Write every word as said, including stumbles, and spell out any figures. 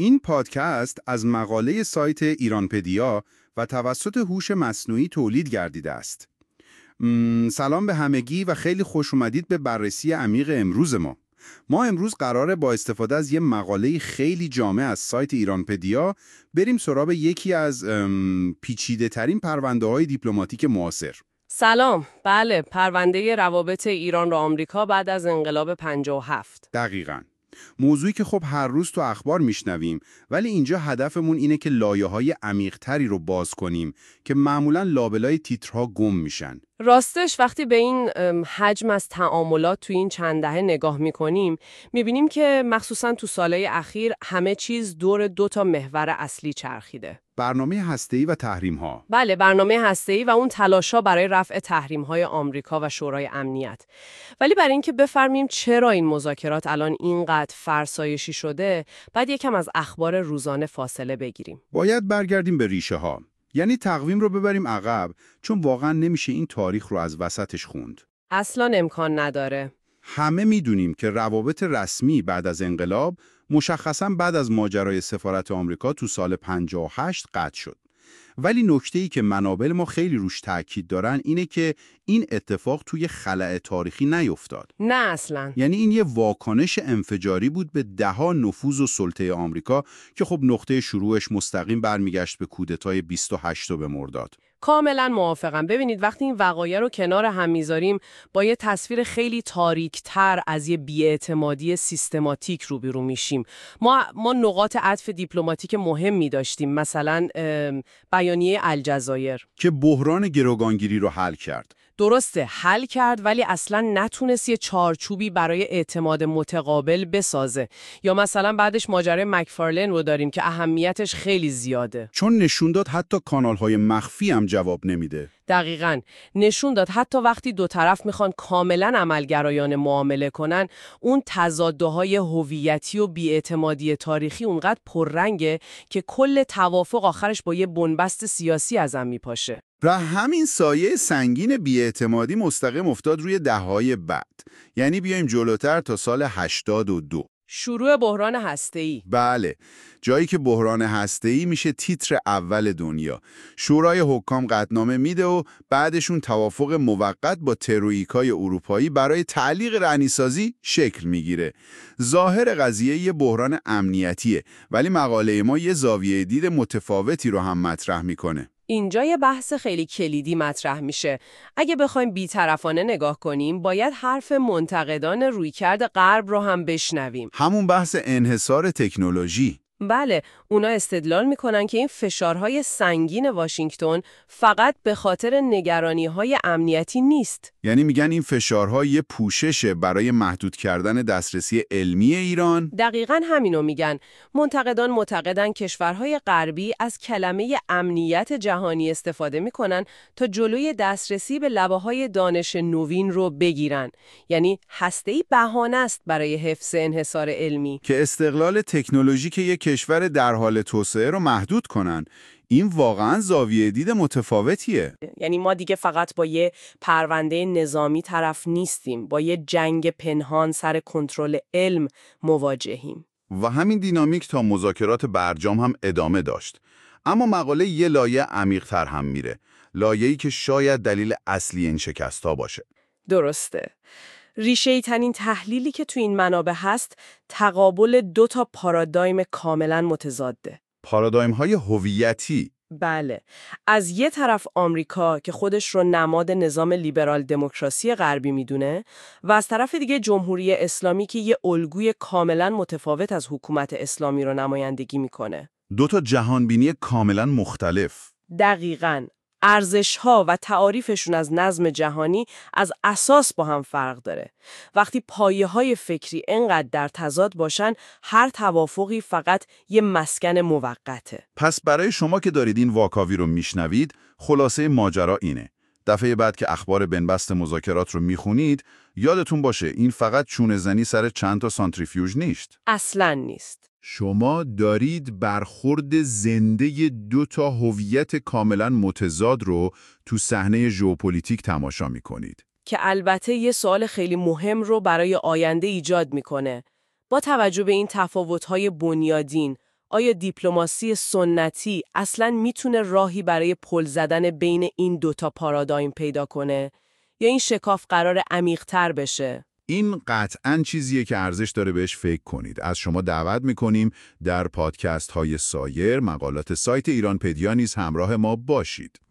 این پادکست از مقاله سایت ایرانپدیا و توسط هوش مصنوعی تولید گردیده است. م، سلام به همگی و خیلی خوش اومدید به بررسی عمیق امروز ما. ما امروز قراره با استفاده از یه مقاله خیلی جامع از سایت ایرانپدیا بریم سراغ یکی از پیچیده ترین پرونده های دیپلماتیک معاصر. سلام، بله، پرونده روابط ایران و آمریکا بعد از انقلاب پنجاه و هفت. دقیقاً. موضوعی که خب هر روز تو اخبار میشنویم، ولی اینجا هدفمون اینه که لایه‌های عمیق‌تری رو باز کنیم که معمولاً لابلای تیترها گم میشن. راستش وقتی به این حجم از تعاملات تو این چند دهه نگاه میکنیم، میبینیم که مخصوصاً تو سالهای اخیر همه چیز دور دو تا محور اصلی چرخیده. برنامه هسته‌ای و تحریم‌ها. بله، برنامه هسته‌ای و اون تلاش‌ها برای رفع تحریم‌های آمریکا و شورای امنیت. ولی برای اینکه بفهمیم چرا این مذاکرات الان اینقدر فرسایشی شده، باید یکم از اخبار روزانه فاصله بگیریم. باید برگردیم به ریشه‌ها. یعنی تقویم رو ببریم عقب، چون واقعا نمیشه این تاریخ رو از وسطش خوند. اصلاً امکان نداره. همه میدونیم که روابط رسمی بعد از انقلاب مشخصاً بعد از ماجرای سفارت آمریکا تو سال پنجاه و هشت قطع شد. ولی نکته‌ای که منابع ما خیلی روش تاکید دارن اینه که این اتفاق توی خلأ تاریخی نیفتاد. نه اصلاً. یعنی این یه واکنش انفجاری بود به دهها نفوذ و سلطه آمریکا که خب نقطه شروعش مستقیم برمیگشت به کودتای بیست و هشت مرداد. کاملا موافقم. ببینید وقتی این وقایع رو کنار هم میذاریم با یه تصویر خیلی تاریک‌تر از یه بی‌اعتمادی سیستماتیک روبرو میشیم. ما ما نقاط عطف دیپلماتیک مهمی داشتیم، مثلا بیانیه الجزایر که بحران گروگانگیری رو حل کرد. درسته، حل کرد، ولی اصلا نتونست یه چارچوبی برای اعتماد متقابل بسازه. یا مثلا بعدش ماجرای مکفارلین رو داریم که اهمیتش خیلی زیاده، چون نشون داد حتی کانال‌های مخفی هم جواب نمیده. دقیقاً نشون داد حتی وقتی دو طرف میخوان کاملا عملگرایانه معامله کنن، اون تضادهای هویتی و بی‌اعتمادی تاریخی اونقدر پررنگه که کل توافق آخرش با یه بنبست سیاسی ازم میپاشه. و همین سایه سنگین بی‌اعتمادی مستقیم افتاد روی دهه‌های بعد. یعنی بیایم جلوتر تا سال هشتاد و دو. شروع بحران هسته‌ای. بله، جایی که بحران هسته‌ای میشه تیتر اول دنیا. شورای حکام قطعنامه میده و بعدشون توافق موقت با تروئیکای اروپایی برای تعلیق رعنی‌سازی شکل میگیره. ظاهر قضیه یه بحران امنیتیه، ولی مقاله ما یه زاویه دید متفاوتی رو هم مطرح میکنه. اینجا یه بحث خیلی کلیدی مطرح میشه. اگه بخوایم بی‌طرفانه نگاه کنیم، باید حرف منتقدان رویکرد غرب رو هم بشنویم. همون بحث انحصار تکنولوژی. بله، اونا استدلال میکنن که این فشارهای سنگین واشنگتن فقط به خاطر نگرانی‌های امنیتی نیست. یعنی میگن این فشارها یه پوششه برای محدود کردن دسترسی علمی ایران؟ دقیقاً همینو میگن. منتقدان معتقدن کشورهای غربی از کلمه امنیت جهانی استفاده میکنن تا جلوی دسترسی به لبه‌های دانش نوین رو بگیرن. یعنی هسته‌ای بهانه است برای حفظ انحصار علمی. که استقلال تکنولوژیک یک کشور در حال توسعه رو محدود کنن. این واقعا زاویه دید متفاوتیه. یعنی ما دیگه فقط با یه پرونده نظامی طرف نیستیم، با یه جنگ پنهان سر کنترل علم مواجهیم. و همین دینامیک تا مذاکرات برجام هم ادامه داشت. اما مقاله یه لایه عمیق‌تر هم میره. لایه‌ای که شاید دلیل اصلی این شکست‌ها باشه. درسته. ریشه‌ای ترین تحلیلی که تو این منابع هست، تقابل دو تا پارادایم کاملا متضاده. پارادایم‌های هویتی. بله، از یه طرف آمریکا که خودش رو نماد نظام لیبرال دموکراسی غربی میدونه و از طرف دیگه جمهوری اسلامی که یه الگوی کاملا متفاوت از حکومت اسلامی رو نمایندگی میکنه. دو تا جهانبینی کاملا مختلف. دقیقاً. ارزش‌ها و تعاریفشون از نظم جهانی از اساس با هم فرق داره. وقتی پایه‌های فکری انقدر در تضاد باشن، هر توافقی فقط یه مسکن موقته. پس برای شما که دارید این واکاوی رو میشنوید، خلاصه ماجرا اینه. دفعه بعد که اخبار بنبست مذاکرات رو میخونید، یادتون باشه این فقط چونه زنی سر چند تا سانتریفیوژ نیست. اصلاً نیست. شما دارید برخورد زنده دو تا هویت کاملا متضاد رو تو صحنه ژئوپلیتیک تماشا میکنید. که البته یه سوال خیلی مهم رو برای آینده ایجاد میکنه. با توجه به این تفاوت‌های بنیادین، آیا دیپلماسی سنتی اصلاً میتونه راهی برای پل زدن بین این دوتا پارادایم پیدا کنه؟ یا این شکاف قرار عمیق‌تر بشه؟ این قطعاً چیزیه که ارزش داره بهش فکر کنید. از شما دعوت میکنیم در پادکست های سایر، مقالات سایت ایرانپدیا نیز همراه ما باشید.